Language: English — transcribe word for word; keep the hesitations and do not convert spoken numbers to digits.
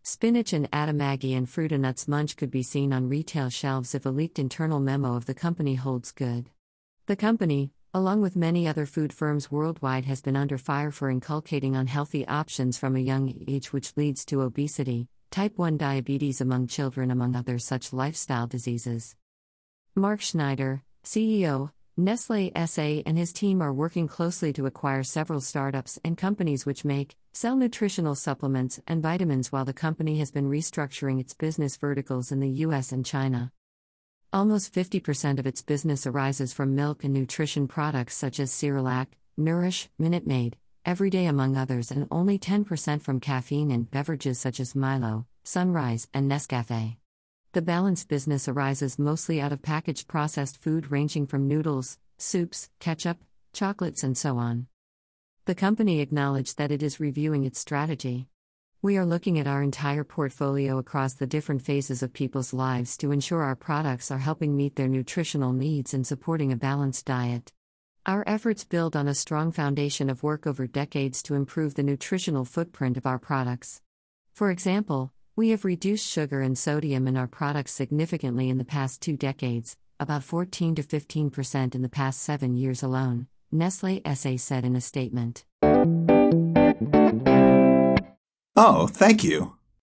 Spinach and Atamagi and Fruitanuts Munch could be seen on retail shelves if a leaked internal memo of the company holds good. The company, along with many other food firms worldwide, has been under fire for inculcating unhealthy options from a young age, which leads to obesity, type one diabetes among children, among other such lifestyle diseases. Mark Schneider, C E O, Nestlé S A, and his team are working closely to acquire several startups and companies which make, sell nutritional supplements and vitamins, while the company has been restructuring its business verticals in the U S and China. Almost fifty percent of its business arises from milk and nutrition products such as Cerelac, Nourish, Minute Maid, Everyday among others, and only ten percent from caffeine and beverages such as Milo, Sunrise, and Nescafé. The balance business arises mostly out of packaged processed food ranging from noodles, soups, ketchup, chocolates, and so on. The company acknowledged that it is reviewing its strategy. We are looking at our entire portfolio across the different phases of people's lives to ensure our products are helping meet their nutritional needs and supporting a balanced diet. Our efforts build on a strong foundation of work over decades to improve the nutritional footprint of our products. For example, we have reduced sugar and sodium in our products significantly in the past two decades, about fourteen to fifteen percent in the past seven years alone, Nestlé S A said in a statement. Oh, thank you.